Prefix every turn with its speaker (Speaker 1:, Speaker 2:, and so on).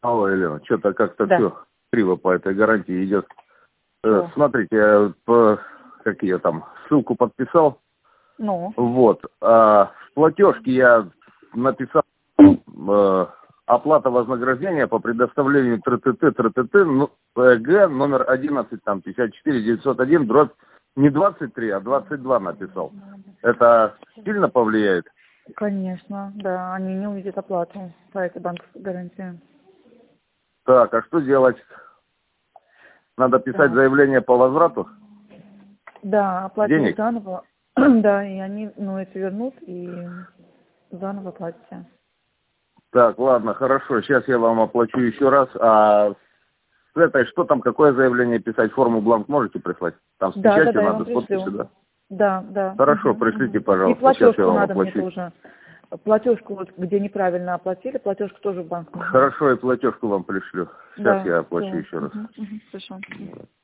Speaker 1: Алло, Елена, что-то как-то
Speaker 2: Да.
Speaker 1: все криво по этой гарантии идет.
Speaker 2: Что?
Speaker 1: Смотрите, я как я там ссылку подписал.
Speaker 2: Ну,
Speaker 1: Вот. В платежке я написал оплата вознаграждения по предоставлению ТРТТ, ну, ПГ номер 11, там, 54 901, дробь не 23, а 22 написал. Это сильно повлияет?
Speaker 2: конечно, да, они не увидят оплату по этой банковской гарантии.
Speaker 1: Так, а что делать? Надо писать
Speaker 2: Так.
Speaker 1: заявление по возврату
Speaker 2: Да, оплатите
Speaker 1: денег?
Speaker 2: заново, да, и они, это вернут и заново платите.
Speaker 1: Так, ладно, хорошо, сейчас я вам оплачу еще раз. А с этой, что там, какое заявление писать? Форму бланк можете прислать? Там с
Speaker 2: Да,
Speaker 1: печатью
Speaker 2: я вам
Speaker 1: надо, с подписью,
Speaker 2: пришлю.
Speaker 1: да?
Speaker 2: Да, да.
Speaker 1: Хорошо,
Speaker 2: Угу.
Speaker 1: пришлите,
Speaker 2: И
Speaker 1: пожалуйста, сейчас я
Speaker 2: платежку
Speaker 1: вам
Speaker 2: надо мне
Speaker 1: оплачу.
Speaker 2: тоже. Платежку, вот, где неправильно оплатили, платежку тоже в банк нужна.
Speaker 1: Хорошо, и платежку вам пришлю. Сейчас
Speaker 2: Да,
Speaker 1: я оплачу
Speaker 2: все.
Speaker 1: еще раз.
Speaker 2: Хорошо.